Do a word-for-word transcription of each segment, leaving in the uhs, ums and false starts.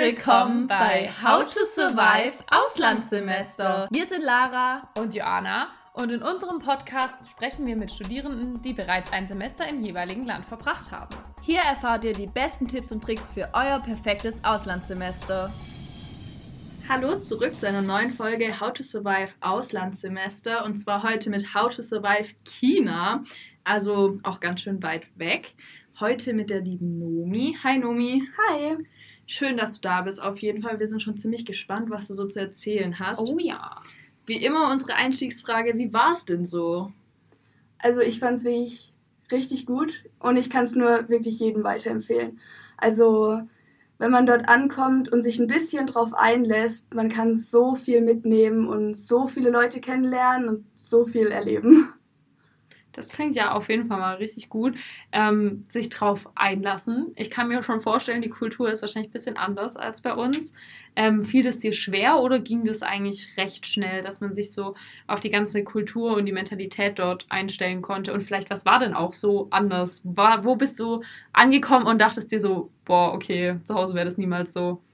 willkommen bei How to Survive Auslandssemester. Wir sind Lara und Joanna und in unserem Podcast sprechen wir mit Studierenden, die bereits ein Semester im jeweiligen Land verbracht haben. Hier erfahrt ihr die besten Tipps und Tricks für euer perfektes Auslandssemester. Hallo, zurück zu einer neuen Folge How to Survive Auslandssemester und zwar heute mit How to Survive China, also auch ganz schön weit weg. Heute mit der lieben Nomi. Hi Nomi. Hi. Schön, dass du da bist. Auf jeden Fall, wir sind schon ziemlich gespannt, was du so zu erzählen hast. Oh ja. Wie immer unsere Einstiegsfrage, wie war es denn so? Also ich fand es wirklich richtig gut und ich kann es nur wirklich jedem weiterempfehlen. Also wenn man dort ankommt und sich ein bisschen drauf einlässt, man kann so viel mitnehmen und so viele Leute kennenlernen und so viel erleben. Das klingt ja auf jeden Fall mal richtig gut. Ähm, sich drauf einlassen. Ich kann mir schon vorstellen, die Kultur ist wahrscheinlich ein bisschen anders als bei uns. Ähm, fiel das dir schwer oder ging das eigentlich recht schnell, dass man sich so auf die ganze Kultur und die Mentalität dort einstellen konnte? Und vielleicht, was war denn auch so anders? War, wo bist du angekommen und dachtest dir so, boah, okay, zu Hause wäre das niemals so?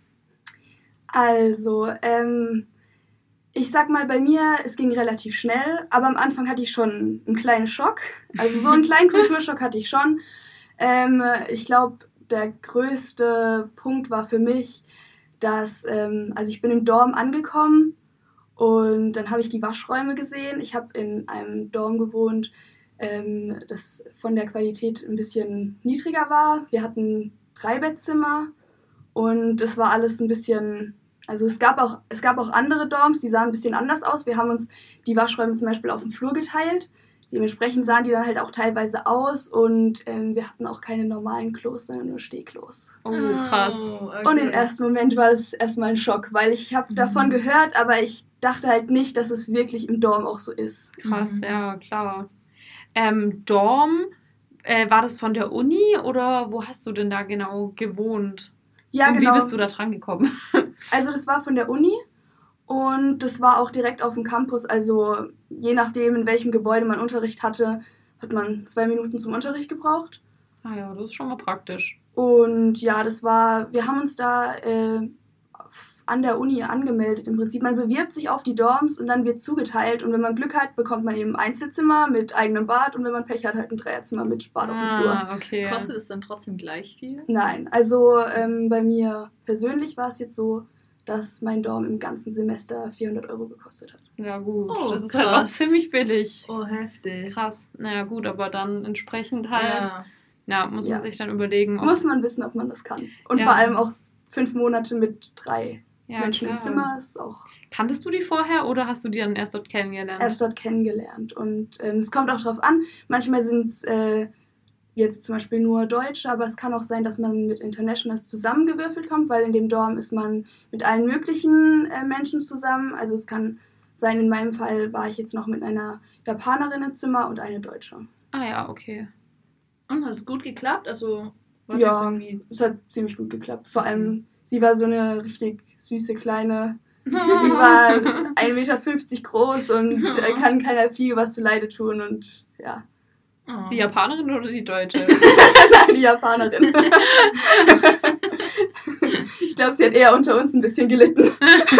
Also, ähm... ich sag mal, bei mir, es ging relativ schnell, aber am Anfang hatte ich schon einen kleinen Schock. Also so einen kleinen Kulturschock hatte ich schon. Ähm, ich glaube, der größte Punkt war für mich, dass, ähm, also ich bin im Dorm angekommen und dann habe ich die Waschräume gesehen. Ich habe in einem Dorm gewohnt, ähm, das von der Qualität ein bisschen niedriger war. Wir hatten drei Bettzimmer und das war alles ein bisschen... Also es gab auch, es gab auch andere Dorms, die sahen ein bisschen anders aus. Wir haben uns die Waschräume zum Beispiel auf dem Flur geteilt. Dementsprechend sahen die dann halt auch teilweise aus und ähm, wir hatten auch keine normalen Klos, sondern nur Stehklos. Oh, krass. Oh, okay. Und im ersten Moment war das erstmal ein Schock, weil ich habe davon gehört, aber ich dachte halt nicht, dass es wirklich im Dorm auch so ist. Krass, ja, klar. Ähm, Dorm, äh, war das von der Uni oder wo hast du denn da genau gewohnt? Ja, und genau. Wie bist du da dran gekommen? Also das war von der Uni und das war auch direkt auf dem Campus. Also je nachdem, in welchem Gebäude man Unterricht hatte, hat man zwei Minuten zum Unterricht gebraucht. Ah ja, das ist schon mal praktisch. Und ja, das war, wir haben uns da äh, an der Uni angemeldet im Prinzip. Man bewirbt sich auf die Dorms und dann wird zugeteilt und wenn man Glück hat, bekommt man eben Einzelzimmer mit eigenem Bad und wenn man Pech hat, halt ein Dreierzimmer mit Bad auf dem Flur. Ah, okay. Kostet es dann trotzdem gleich viel? Nein, also ähm, bei mir persönlich war es jetzt so, dass mein Dorm im ganzen Semester vierhundert Euro gekostet hat. Ja gut, Oh, das ist krass. halt auch ziemlich billig. Oh, heftig. Krass. Naja gut, aber dann entsprechend halt, ja, Ja. muss Ja. man sich dann überlegen, ob... Muss man wissen, ob man das kann. Und Ja. vor allem auch fünf Monate mit drei ja, Menschen klar. im Zimmer ist auch Kanntest du die vorher oder hast du die dann erst dort kennengelernt? erst dort kennengelernt. Und ähm, es kommt auch drauf an, manchmal sind es äh, jetzt zum Beispiel nur Deutsche, aber es kann auch sein, dass man mit Internationals zusammengewürfelt kommt, weil in dem Dorm ist man mit allen möglichen äh, Menschen zusammen. Also es kann sein, in meinem Fall war ich jetzt noch mit einer Japanerin im Zimmer und eine Deutsche. Ah ja, okay. Und hat es gut geklappt? Also war Ja, das irgendwie... es hat ziemlich gut geklappt. Vor allem, sie war so eine richtig süße kleine... Sie war ein Meter fünfzig groß und äh, kann keiner Fliege was zu Leide tun und ja. Oh. Die Japanerin oder die Deutsche? Nein, die Japanerin. Ich glaube, sie hat eher unter uns ein bisschen gelitten.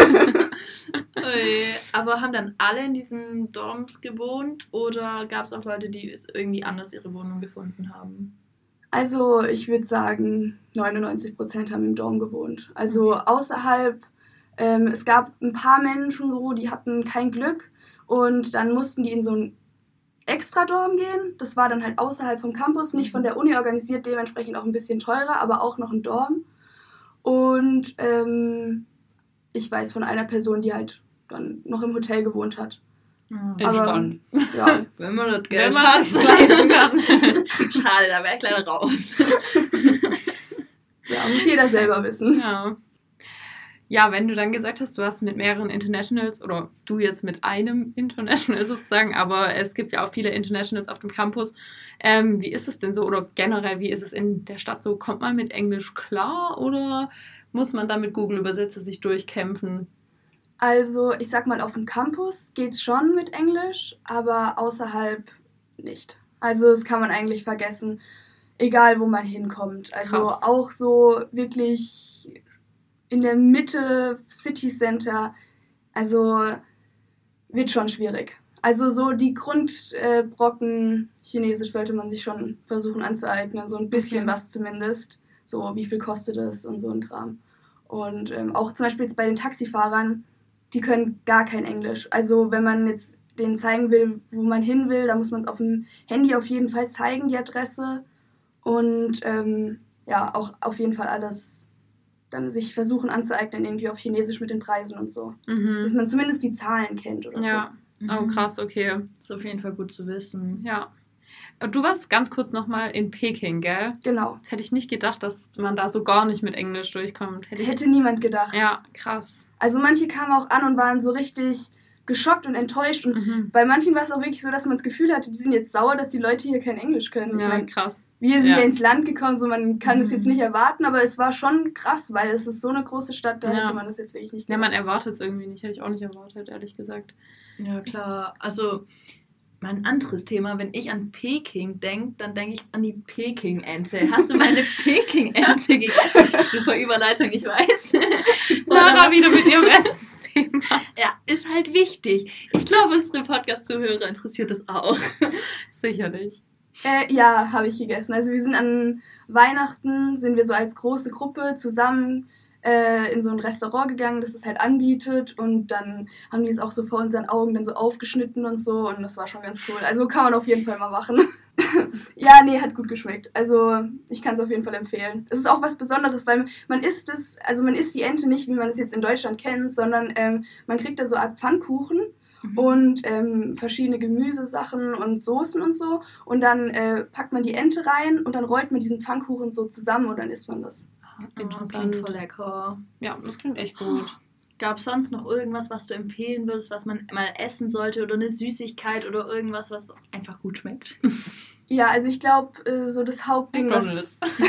Ui, aber haben dann alle in diesen Dorms gewohnt oder gab es auch Leute, die irgendwie anders ihre Wohnung gefunden haben? Also ich würde sagen, neunundneunzig Prozent haben im Dorm gewohnt. Also außerhalb, ähm, es gab ein paar Menschen so, die hatten kein Glück und dann mussten die in so ein Extra-Dorm gehen. Das war dann halt außerhalb vom Campus, nicht von der Uni organisiert, dementsprechend auch ein bisschen teurer, aber auch noch ein Dorm. Und ähm, ich weiß von einer Person, die halt dann noch im Hotel gewohnt hat. Entspannt. Ja, Wenn man das Wenn Geld man hat. sich's leisten kann. Schade, da wäre ich leider raus. ja, muss jeder selber wissen. Ja. Ja, wenn du dann gesagt hast, du hast mit mehreren Internationals oder du jetzt mit einem International sozusagen, aber es gibt ja auch viele Internationals auf dem Campus. Ähm, wie ist es denn so oder generell, wie ist es in der Stadt so? Kommt man mit Englisch klar oder muss man da mit Google-Übersetzer sich durchkämpfen? Also, ich sag mal, auf dem Campus geht's schon mit Englisch, aber außerhalb nicht. Also, das kann man eigentlich vergessen, egal wo man hinkommt. Also, Krass. auch so wirklich in der Mitte, City Center, also wird schon schwierig. Also so die Grundbrocken äh, Chinesisch sollte man sich schon versuchen anzueignen, so ein bisschen Okay. was zumindest. So, wie viel kostet es und so ein Kram. Und ähm, auch zum Beispiel jetzt bei den Taxifahrern, die können gar kein Englisch. Also wenn man jetzt denen zeigen will, wo man hin will, dann muss man es auf dem Handy auf jeden Fall zeigen, die Adresse. Und ähm, ja, auch auf jeden Fall alles dann sich versuchen anzueignen, irgendwie auf Chinesisch mit den Preisen und so. Mhm. Dass man zumindest die Zahlen kennt oder Ja. Oh, krass, okay. Ist auf jeden Fall gut zu wissen. Ja. Du warst ganz kurz nochmal in Peking, gell? so. Genau. Das hätte ich nicht gedacht, dass man da so gar nicht mit Englisch durchkommt. Hätte ich... Hätte niemand gedacht. Ja, krass. Also manche kamen auch an und waren so richtig geschockt und enttäuscht. Und Mhm. bei manchen war es auch wirklich so, dass man das Gefühl hatte, die sind jetzt sauer, dass die Leute hier kein Englisch können. Ich Ja, meine, krass. wir sind Ja. ja ins Land gekommen, so man kann es Mhm. jetzt nicht erwarten, aber es war schon krass, weil es ist so eine große Stadt, da Ja. hätte man das jetzt wirklich nicht Ja, gedacht. man erwartet es irgendwie nicht. Hätte ich auch nicht erwartet, ehrlich gesagt. Ja, klar. Also, mein anderes Thema, wenn ich an Peking denke, dann denke ich an die Peking-Ente. Hast du meine Peking-Ente gegessen? Super Überleitung, ich weiß. Oder Lara was- wieder mit ihrem Essensthema. Ja, ist halt wichtig. Ich glaube, unsere Podcast-Zuhörer interessiert das auch. Sicherlich. Äh, ja, habe ich gegessen. Also wir sind an Weihnachten, sind wir so als große Gruppe zusammen äh, in so ein Restaurant gegangen, das es halt anbietet, und dann haben die es auch so vor unseren Augen dann so aufgeschnitten und so, und das war schon ganz cool. Also kann man auf jeden Fall mal machen. Ja, nee, hat gut geschmeckt. Also ich kann es auf jeden Fall empfehlen. Es ist auch was Besonderes, weil man isst es, also man isst die Ente nicht, wie man es jetzt in Deutschland kennt, sondern ähm, man kriegt da so eine Art Pfannkuchen und ähm, verschiedene Gemüsesachen und Soßen und so. Und dann äh, packt man die Ente rein und dann rollt man diesen Pfannkuchen so zusammen und dann isst man das. Das klingt voll lecker. Ja, das klingt echt gut. Gab es sonst noch irgendwas, was du empfehlen würdest, was man mal essen sollte, oder eine Süßigkeit oder irgendwas, was einfach gut schmeckt? Ja, also ich glaube, äh, so das Hauptding, McDonald's. was...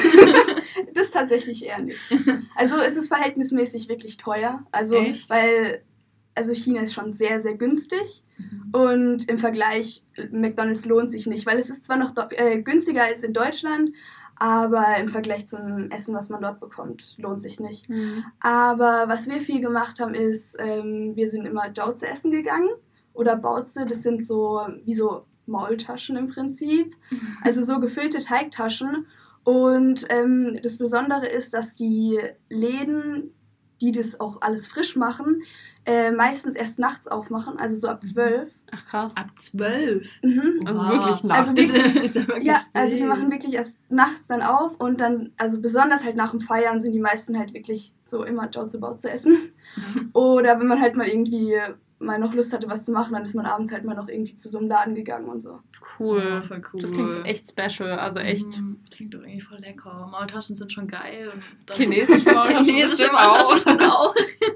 das tatsächlich eher nicht. Also es ist verhältnismäßig wirklich teuer. Also, Echt? weil... Also China ist schon sehr, sehr günstig und im Vergleich, McDonald's lohnt sich nicht, weil es ist zwar noch do- äh, günstiger als in Deutschland, aber im Vergleich zum Essen, was man dort bekommt, lohnt sich nicht. Mhm. Aber was wir viel gemacht haben, ist, ähm, wir sind immer Jauze essen gegangen oder Baozi, das sind so wie so Maultaschen im Prinzip, also so gefüllte Teigtaschen. Und ähm, das Besondere ist, dass die Läden, die das auch alles frisch machen, äh, meistens erst nachts aufmachen, also so ab zwölf. Ach, krass. Ab zwölf. Mhm. Also Wow. wirklich nachts. Also Ist, wirklich- ist ja wirklich Ja, also die spät. machen wirklich erst nachts dann auf und dann, also besonders halt nach dem Feiern sind die meisten halt wirklich so immer Jauze zu essen. Oder wenn man halt mal irgendwie mal noch Lust hatte, was zu machen, dann ist man abends halt mal noch irgendwie zu so einem Laden gegangen und so. Cool. Ja, voll cool. Das klingt echt special. Also echt Mhm, klingt doch irgendwie voll lecker. Maultaschen sind schon geil. Und dann chinesische Maultaschen. Chinesische bestimmt Maultaschen auch. schon auch.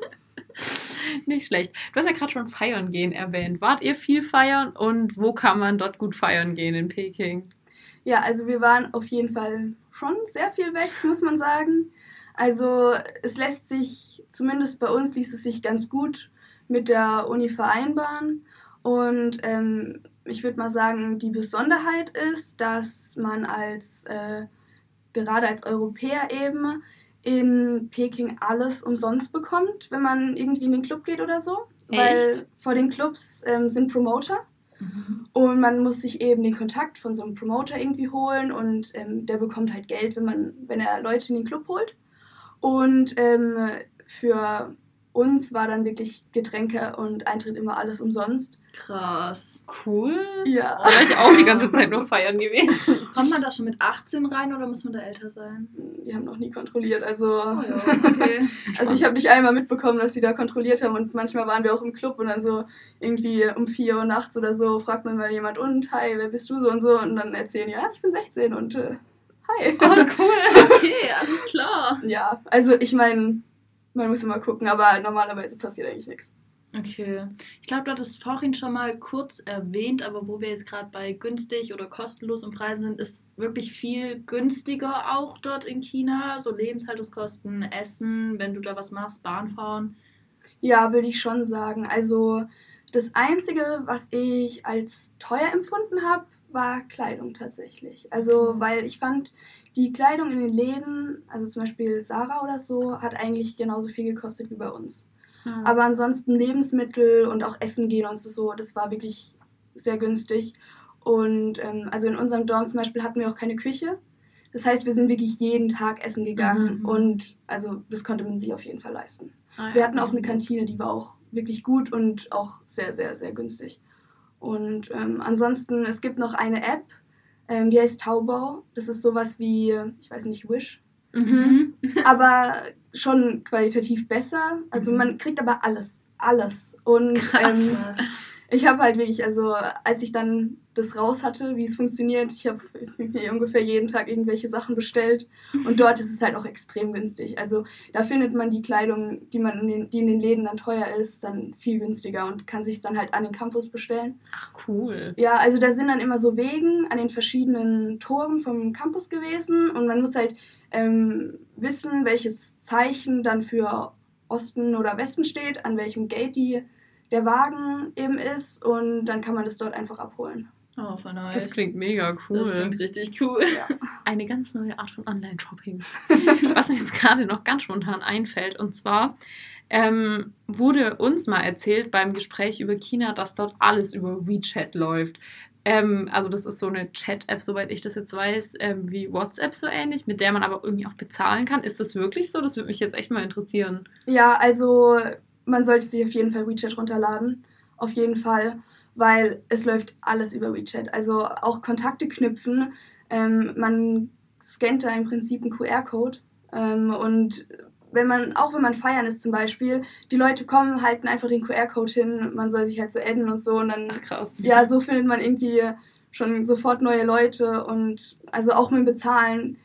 Nicht schlecht. Du hast ja gerade schon feiern gehen erwähnt. Wart ihr viel feiern und wo kann man dort gut feiern gehen in Peking? Ja, also wir waren auf jeden Fall schon sehr viel weg, muss man sagen. Also es lässt sich, zumindest bei uns ließ es sich ganz gut mit der Uni vereinbaren. Und ähm, ich würde mal sagen, die Besonderheit ist, dass man als, äh, gerade als Europäer eben, in Peking alles umsonst bekommt, wenn man irgendwie in den Club geht oder so. Weil Echt? vor den Clubs ähm, sind Promoter. Und man muss sich eben den Kontakt von so einem Promoter irgendwie holen und ähm, der bekommt halt Geld, wenn man, wenn er Leute in den Club holt. Und ähm, für uns war dann wirklich Getränke und Eintritt immer alles umsonst. Krass. Cool. Ja. Da wäre ich auch die ganze Zeit nur feiern gewesen. Kommt man da schon mit achtzehn rein oder muss man da älter sein? Die haben noch nie kontrolliert, also, Oh ja, okay. also ich habe nicht einmal mitbekommen, dass sie da kontrolliert haben und manchmal waren wir auch im Club und dann so irgendwie um vier Uhr nachts oder so fragt man mal jemand, und hi, wer bist du so und so, und dann erzählen die, ja, ich bin sechzehn und äh, hi. Oh, cool. Okay, alles klar. Ja, also ich meine, man muss immer gucken, aber normalerweise passiert eigentlich nichts. Okay. Ich glaube, du hattest vorhin schon mal kurz erwähnt, aber wo wir jetzt gerade bei günstig oder kostenlos und Preisen sind, ist wirklich viel günstiger auch dort in China. So Lebenshaltungskosten, Essen, wenn du da was machst, Bahn fahren. Ja, würde ich schon sagen. Also das Einzige, was ich als teuer empfunden habe, war Kleidung tatsächlich. Also, weil ich fand, die Kleidung in den Läden, also zum Beispiel Zara oder so, hat eigentlich genauso viel gekostet wie bei uns. Ja. Aber ansonsten Lebensmittel und auch Essen gehen und so, das war wirklich sehr günstig. Und ähm, also in unserem Dorm zum Beispiel hatten wir auch keine Küche. Das heißt, wir sind wirklich jeden Tag essen gegangen Mhm. und also das konnte man sich auf jeden Fall leisten. Ah, ja. Wir hatten auch eine Kantine, die war auch wirklich gut und auch sehr, sehr, sehr günstig. Und ähm, ansonsten, es gibt noch eine App, ähm, die heißt Taobao. Das ist sowas wie, ich weiß nicht, Wish. Mhm. Aber schon qualitativ besser. Also Mhm. man kriegt aber alles, alles. Und ähm, ich habe halt wirklich, also als ich dann das raus hatte, wie es funktioniert, ich habe mir ungefähr jeden Tag irgendwelche Sachen bestellt und dort ist es halt auch extrem günstig. Also da findet man die Kleidung, die man in den, die in den Läden dann teuer ist, dann viel günstiger und kann sich dann halt an den Campus bestellen. Ach, cool. Ja, also da sind dann immer so Wegen an den verschiedenen Toren vom Campus gewesen und man muss halt ähm, wissen, welches Zeichen dann für Osten oder Westen steht, an welchem Gate die, der Wagen eben ist und dann kann man das dort einfach abholen. Oh, voll nice. Das klingt mega cool. Das klingt richtig cool. Ja. Eine ganz neue Art von Online-Shopping. Was mir jetzt gerade noch ganz spontan einfällt. Und zwar ähm, wurde uns mal erzählt beim Gespräch über China, dass dort alles über WeChat läuft. Ähm, also das ist so eine Chat-App, soweit ich das jetzt weiß, ähm, wie WhatsApp so ähnlich, mit der man aber irgendwie auch bezahlen kann. Ist das wirklich so? Das würde mich jetzt echt mal interessieren. Ja, also man sollte sich auf jeden Fall WeChat runterladen. Auf jeden Fall. Weil es läuft alles über WeChat. Also auch Kontakte knüpfen. Ähm, man scannt da im Prinzip einen Q R-Code. Ähm, und wenn man, auch wenn man feiern ist zum Beispiel, die Leute kommen, halten einfach den Q R-Code hin, man soll sich halt so adden und so. Und dann, Ach, krass. ja, so findet man irgendwie schon sofort neue Leute. Und also auch mit dem Bezahlen,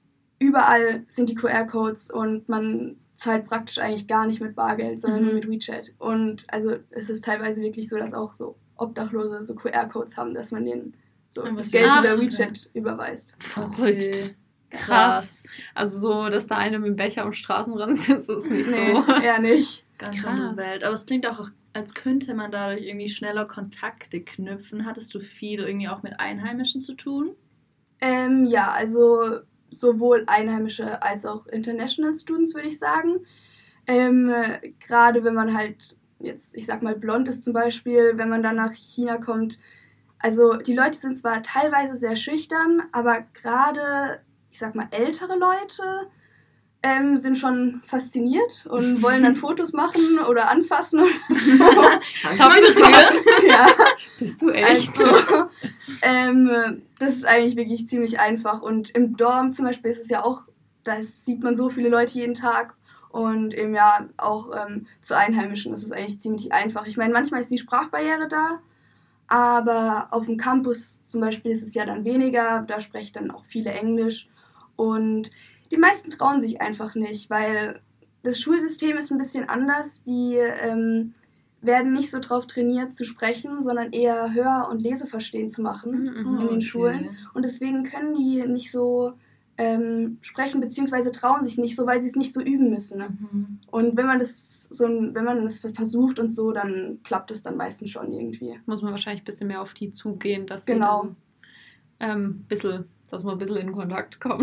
überall sind die Q R-Codes und man zahlt praktisch eigentlich gar nicht mit Bargeld, sondern Mhm. nur mit WeChat. Und also es ist teilweise wirklich so, dass auch so Obdachlose so Q R-Codes haben, dass man denen so Aber das sie- Geld Ach, über WeChat überweist. Verrückt. Krass. Also so, dass da einer mit dem Becher am Straßenrand sitzt, ist nicht Nee, so. eher nicht. Ganz Krass. andere Welt. Aber es klingt auch, als könnte man dadurch irgendwie schneller Kontakte knüpfen. Hattest du viel irgendwie auch mit Einheimischen zu tun? Ähm, ja, also sowohl Einheimische als auch International Students, würde ich sagen. Ähm, äh, gerade wenn man halt jetzt, ich sag mal, blond ist zum Beispiel, wenn man dann nach China kommt. Also die Leute sind zwar teilweise sehr schüchtern, aber gerade, ich sag mal, ältere Leute ähm, sind schon fasziniert und wollen dann Fotos machen oder anfassen oder so. Kann man berühren? Ja, Bist du echt? also ähm, das ist eigentlich wirklich ziemlich einfach. Und im Dorm zum Beispiel ist es ja auch, da sieht man so viele Leute jeden Tag. Und eben ja, auch ähm, zu Einheimischen ist es eigentlich ziemlich einfach. Ich meine, manchmal ist die Sprachbarriere da, aber auf dem Campus zum Beispiel ist es ja dann weniger. Da sprechen dann auch viele Englisch. Und die meisten trauen sich einfach nicht, weil das Schulsystem ist ein bisschen anders. Die ähm, werden nicht so drauf trainiert zu sprechen, sondern eher Hör- und Leseverstehen zu machen Mhm. in den Schulen. Und deswegen können die nicht so ähm, sprechen, beziehungsweise trauen sich nicht so, weil sie es nicht so üben müssen. Ne? Mhm. Und wenn man das so, wenn man das versucht und so, dann klappt es dann meistens schon irgendwie. Muss man wahrscheinlich ein bisschen mehr auf die zugehen, dass sie Genau. dann, ähm, bisschen, dass man ein bisschen in Kontakt kommt.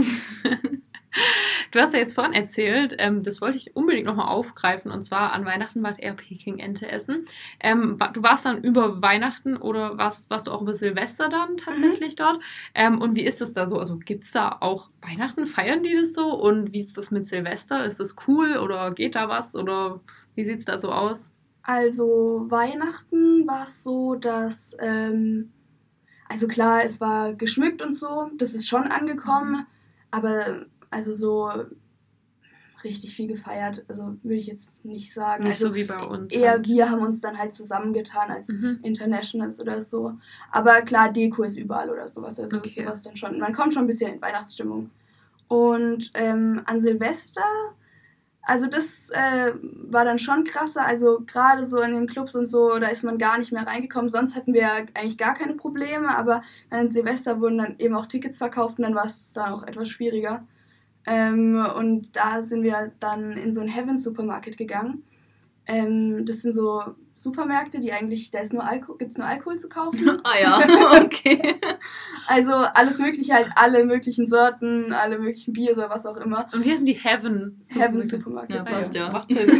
Du hast ja jetzt vorhin erzählt, ähm, das wollte ich unbedingt nochmal aufgreifen, und zwar an Weihnachten wart ihr Peking-Ente essen. Ähm, wa- du warst dann über Weihnachten oder warst, warst du auch über Silvester dann tatsächlich Mhm. dort? Ähm, und wie ist das da so? Also gibt es da auch Weihnachten? Feiern die das so? Und wie ist das mit Silvester? Ist das cool oder geht da was? Oder wie sieht es da so aus? Also Weihnachten war es so, dass, ähm, also klar, es war geschmückt und so, das ist schon angekommen, aber also so richtig viel gefeiert, also würde ich jetzt nicht sagen. Nicht also so wie bei uns. eher halt. wir haben uns dann halt zusammengetan als Mhm. Internationals oder so. Aber klar, Deko ist überall oder sowas, also Okay. sowas dann schon. Man kommt schon ein bisschen in Weihnachtsstimmung. Und ähm, an Silvester, also das äh, war dann schon krasser, also gerade so in den Clubs und so, da ist man gar nicht mehr reingekommen. Sonst hatten wir eigentlich gar keine Probleme, aber an Silvester wurden dann eben auch Tickets verkauft und dann war es dann auch etwas schwieriger. Ähm, und da sind wir dann in so einen Heaven Supermarket gegangen. Ähm, das sind so Supermärkte, die eigentlich, da ist nur Alko- gibt es nur Alkohol zu kaufen. Ah ja, okay. Also alles mögliche, halt alle möglichen Sorten, alle möglichen Biere, was auch immer. Und hier sind die Heaven. Heaven Supermarket. Ja, passt ja. Macht Sinn.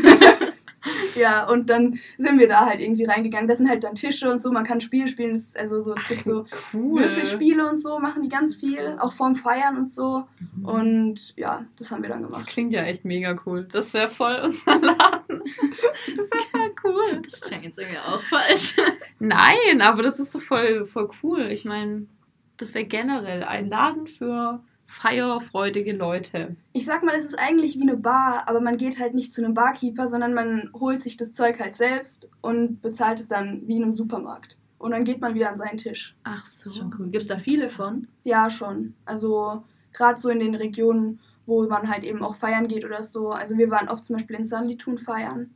Ja, und dann sind wir da halt irgendwie reingegangen. Das sind halt dann Tische und so, man kann Spiele spielen. Das ist also so, es gibt so Cool. Würfelspiele und so, machen die ganz viel, auch vorm Feiern und so. Mhm. Und ja, das haben wir dann Das gemacht. klingt ja echt mega cool. Das wäre voll unser Laden. Das wäre voll cool. Das klingt jetzt irgendwie auch falsch. Nein, aber das ist so voll, voll cool. Ich meine, das wäre generell ein Laden für feierfreudige Leute. Ich sag mal, es ist eigentlich wie eine Bar, aber man geht halt nicht zu einem Barkeeper, sondern man holt sich das Zeug halt selbst und bezahlt es dann wie in einem Supermarkt. Und dann geht man wieder an seinen Tisch. Ach so. Das ist schon cool. Gibt es da viele von? Ja, schon. Also gerade so in den Regionen, wo man halt eben auch feiern geht oder so. Also wir waren oft zum Beispiel in Sanlitun feiern.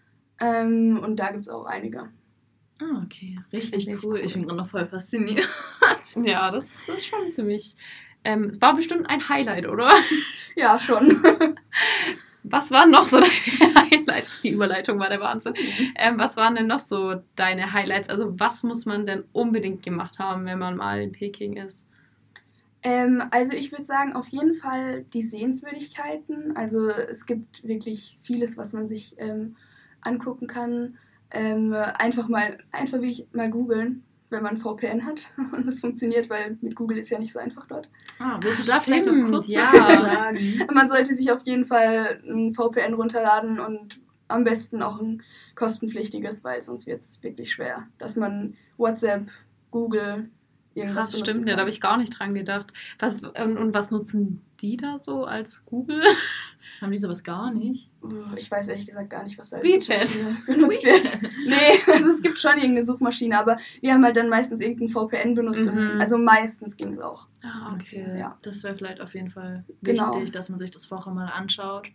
Ähm, und da gibt es auch einige. Ah, okay. Richtig Richtig cool. cool. Ich bin gerade noch voll fasziniert. Ja, das ist schon ziemlich... Ähm, es war bestimmt ein Highlight, oder? Ja, schon. Was waren noch so deine Highlights? Die Überleitung war der Wahnsinn. Ähm, was waren denn noch so deine Highlights? Also was muss man denn unbedingt gemacht haben, wenn man mal in Peking ist? Ähm, also ich würde sagen, auf jeden Fall die Sehenswürdigkeiten. Also es gibt wirklich vieles, was man sich ähm, angucken kann. Ähm, einfach mal, einfach wirklich mal googeln, wenn man V P N hat und das funktioniert, weil mit Google ist ja nicht so einfach dort. Ah, willst du Ach, da vielleicht noch stimmt, kurz ja. was sagen? Man sollte sich auf jeden Fall ein V P N runterladen und am besten auch ein kostenpflichtiges, weil sonst wird es wirklich schwer, dass man WhatsApp, Google, irgendwas Krass, benutzen stimmt, ja, kann. da habe ich gar nicht dran gedacht. Was, ähm, und was nutzen die da so als Google? Haben die sowas gar nicht? Ich weiß ehrlich gesagt gar nicht, was da als WeChat. Suchmaschine benutzt wird. Nee, also es gibt schon irgendeine Suchmaschine, aber wir haben halt dann meistens irgendein V P N benutzt. Mhm. Und, also meistens ging es auch. Ah, Okay, Ja. das wäre vielleicht auf jeden Fall Genau. wichtig, dass man sich das vorher mal anschaut.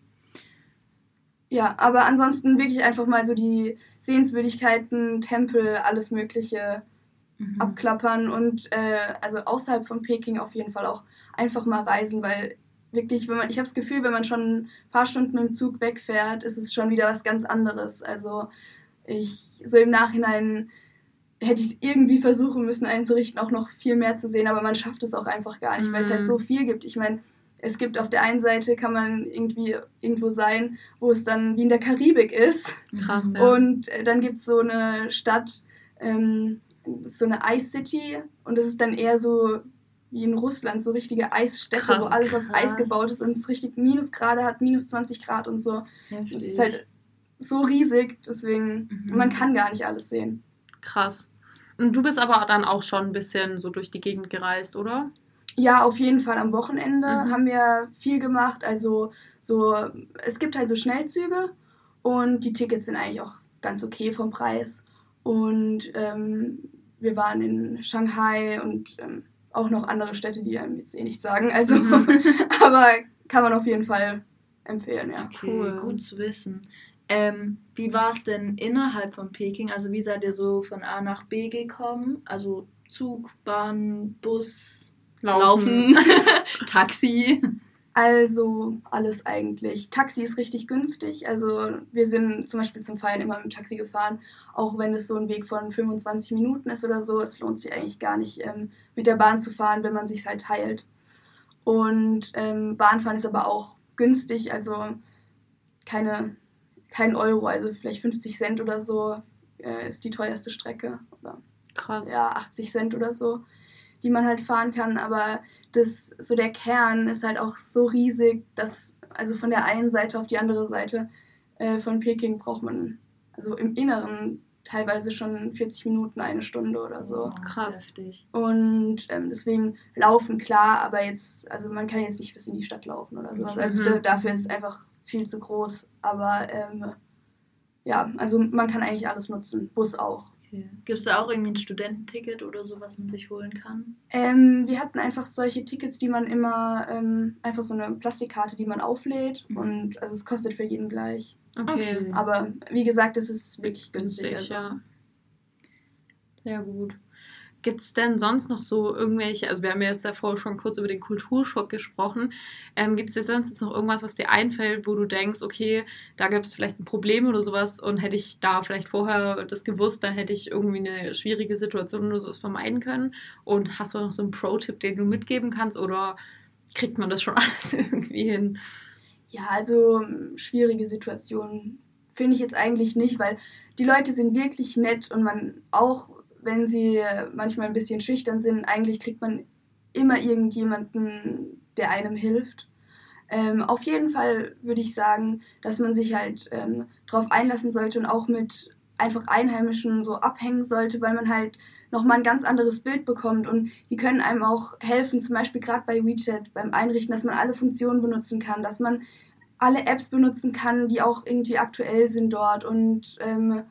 Ja, aber ansonsten wirklich einfach mal so die Sehenswürdigkeiten, Tempel, alles Mögliche Mhm. abklappern und äh, also außerhalb von Peking auf jeden Fall auch einfach mal reisen, weil wirklich, wenn man, ich habe das Gefühl, wenn man schon ein paar Stunden mit dem Zug wegfährt, ist es schon wieder was ganz anderes. Also ich, so im Nachhinein hätte ich es irgendwie versuchen müssen einzurichten, auch noch viel mehr zu sehen, aber man schafft es auch einfach gar nicht, weil es halt Mhm. so viel gibt. Ich meine, es gibt auf der einen Seite, kann man irgendwie irgendwo sein, wo es dann wie in der Karibik ist. Krass, Mhm. ja. Und äh, dann gibt es so eine Stadt, ähm, das ist so eine Ice City und das ist dann eher so wie in Russland, so richtige Eisstädte, Krass, wo alles aus Eis krass. gebaut ist und es richtig Minusgrade hat, minus zwanzig Grad und so. Heftig. Das ist halt so riesig, deswegen, Mhm. man kann gar nicht alles sehen. Krass. Und du bist aber dann auch schon ein bisschen so durch die Gegend gereist, oder? Ja, auf jeden Fall am Wochenende Mhm. haben wir viel gemacht. Also so, es gibt halt so Schnellzüge und die Tickets sind eigentlich auch ganz okay vom Preis. Und ähm, wir waren in Shanghai und ähm, auch noch andere Städte, die einem jetzt eh nichts sagen. Also, Mhm. aber kann man auf jeden Fall empfehlen, ja. Okay, Cool. gut zu wissen. Ähm, wie war es denn innerhalb von Peking? Also wie seid ihr so von A nach B gekommen? Also Zug, Bahn, Bus, Laufen, Taxi. Also alles eigentlich. Taxi ist richtig günstig. Also wir sind zum Beispiel zum Feiern immer mit dem Taxi gefahren, auch wenn es so ein Weg von fünfundzwanzig Minuten ist oder so. Es lohnt sich eigentlich gar nicht, ähm, mit der Bahn zu fahren, wenn man sich halt teilt. Und ähm, Bahnfahren ist aber auch günstig, also keine, kein Euro, also vielleicht fünfzig Cent oder so äh, ist die teuerste Strecke. Oder Krass. ja, achtzig Cent oder so, die man halt fahren kann, aber das, so der Kern ist halt auch so riesig, dass, also von der einen Seite auf die andere Seite äh, von Peking braucht man, also im Inneren teilweise schon vierzig Minuten, eine Stunde oder so. Oh, Krass. Heftig. Und ähm, deswegen laufen, klar, aber jetzt, also man kann jetzt nicht bis in die Stadt laufen oder sowas. Also Mhm. da, dafür ist es einfach viel zu groß, aber ähm, ja, also man kann eigentlich alles nutzen, Bus auch. Okay. Gibt es da auch irgendwie ein Studententicket oder so, was man sich holen kann? Ähm, wir hatten einfach solche Tickets, die man immer, ähm, einfach so eine Plastikkarte, die man auflädt Mhm. und also es kostet für jeden gleich. Okay. Okay. Aber wie gesagt, es ist wirklich günstig. Günstig, Also. ja. Sehr gut. Gibt es denn sonst noch so irgendwelche, also wir haben ja jetzt davor schon kurz über den Kulturschock gesprochen, ähm, gibt es sonst jetzt noch irgendwas, was dir einfällt, wo du denkst, okay, da gibt es vielleicht ein Problem oder sowas und hätte ich da vielleicht vorher das gewusst, dann hätte ich irgendwie eine schwierige Situation oder sowas vermeiden können? Und hast du noch so einen Pro-Tipp, den du mitgeben kannst, oder kriegt man das schon alles irgendwie hin? Ja, also schwierige Situationen finde ich jetzt eigentlich nicht, weil die Leute sind wirklich nett und man auch, wenn sie manchmal ein bisschen schüchtern sind, eigentlich kriegt man immer irgendjemanden, der einem hilft. Ähm, auf jeden Fall würde ich sagen, dass man sich halt ähm, drauf einlassen sollte und auch mit einfach Einheimischen so abhängen sollte, weil man halt nochmal ein ganz anderes Bild bekommt und die können einem auch helfen, zum Beispiel gerade bei WeChat beim Einrichten, dass man alle Funktionen benutzen kann, dass man alle Apps benutzen kann, die auch irgendwie aktuell sind dort und ähm,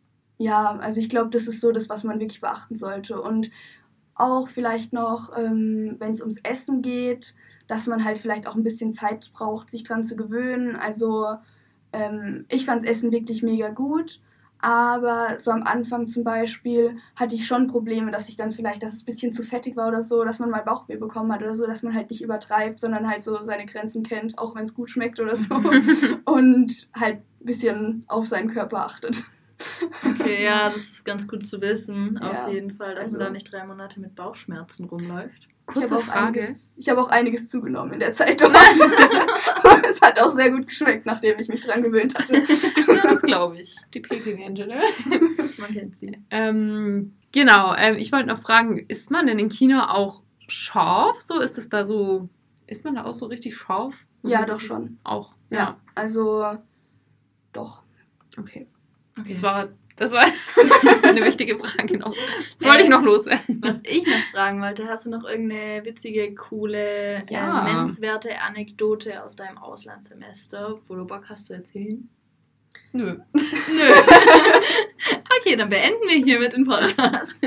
ja, also ich glaube, das ist so das, was man wirklich beachten sollte. Und auch vielleicht noch, ähm, wenn es ums Essen geht, dass man halt vielleicht auch ein bisschen Zeit braucht, sich dran zu gewöhnen. Also ähm, ich fand das Essen wirklich mega gut, aber so am Anfang zum Beispiel hatte ich schon Probleme, dass ich dann vielleicht, dass es ein bisschen zu fettig war oder so, dass man mal Bauchweh bekommen hat oder so, dass man halt nicht übertreibt, sondern halt so seine Grenzen kennt, auch wenn es gut schmeckt oder so und halt ein bisschen auf seinen Körper achtet. Okay, ja, das ist ganz gut zu wissen, Ja, auf jeden Fall, dass also- man da nicht drei Monate mit Bauchschmerzen rumläuft. Ich Kurze habe auch, Frage. einiges- ich hab auch einiges zugenommen in der Zeit dort. Es hat auch sehr gut geschmeckt, nachdem ich mich dran gewöhnt hatte. Ja, das glaube ich. Die Peking-Ente, ne? Man kennt sie. Ähm, genau, ähm, ich wollte noch fragen, ist man denn in China auch scharf? So, ist es da so, ist man da auch so richtig scharf? Ja, Oder doch ist es schon. Auch, Ja, ja. also doch. Okay. Okay. Das war, das war eine wichtige Frage noch. Das wollte ich noch loswerden. Was ich noch fragen wollte, hast du noch irgendeine witzige, coole, Ja. äh, nennenswerte Anekdote aus deinem Auslandssemester, wo du Bock hast zu erzählen? Nö. Nö. Okay, dann beenden wir hiermit den Podcast.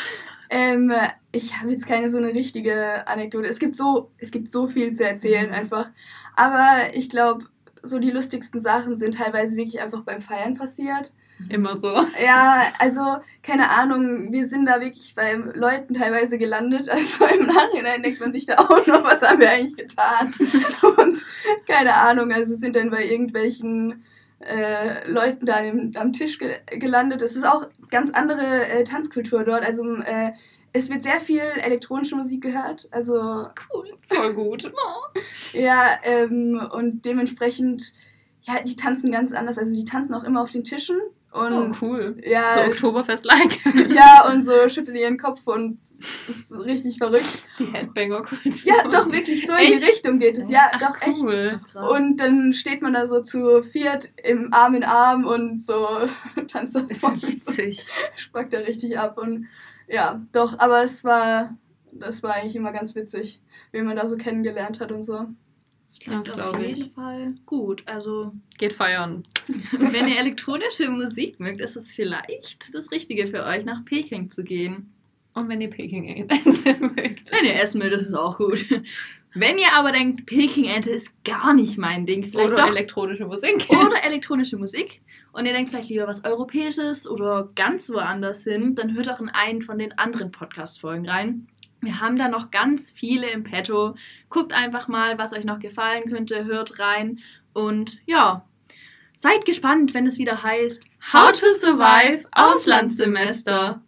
Ähm, ich habe jetzt keine so eine richtige Anekdote. Es gibt so, es gibt so viel zu erzählen Mhm. einfach. Aber ich glaube, so die lustigsten Sachen sind teilweise wirklich einfach beim Feiern passiert. Immer so. Ja, also, keine Ahnung, wir sind da wirklich bei Leuten teilweise gelandet. Also im Nachhinein denkt man sich da auch noch, was haben wir eigentlich getan? Und keine Ahnung, also sind dann bei irgendwelchen äh, Leuten da am, am Tisch ge- gelandet. Es ist auch ganz andere äh, Tanzkultur dort. Also äh, es wird sehr viel elektronische Musik gehört. Also Cool. Voll gut. ja, ähm, und dementsprechend, ja, die tanzen ganz anders. Also die tanzen auch immer auf den Tischen. Oh, Und cool. ja, So es- Oktoberfest-like. ja, und so schütteln ihren Kopf und es ist richtig verrückt. Die Headbanger-Kultur. Ja, doch, wirklich, so in Echt? die Richtung geht es. Ja, Ach, doch, echt. cool. Krass. Und dann steht man da so zu viert im Arm in Arm und so tanzt da Ist vor, ja witzig. spackt da richtig ab. Und ja, doch, aber es war, das war eigentlich immer ganz witzig, wie man da so kennengelernt hat und so. Das klingt Das auf glaub ich. jeden Fall gut. Also, Geht feiern. wenn ihr elektronische Musik mögt, ist es vielleicht das Richtige für euch, nach Peking zu gehen. Und wenn ihr Peking-Ente mögt. Wenn ihr essen mögt, ist es auch gut. Wenn ihr aber denkt, Peking-Ente ist gar nicht mein Ding, vielleicht Oder doch elektronische Musik. oder elektronische Musik und ihr denkt vielleicht lieber was Europäisches oder ganz woanders hin, dann hört auch in einen von den anderen Podcast-Folgen rein. Wir haben da noch ganz viele im Petto. Guckt einfach mal, was euch noch gefallen könnte, hört rein und ja, seid gespannt, wenn es wieder heißt How to Survive Auslandssemester.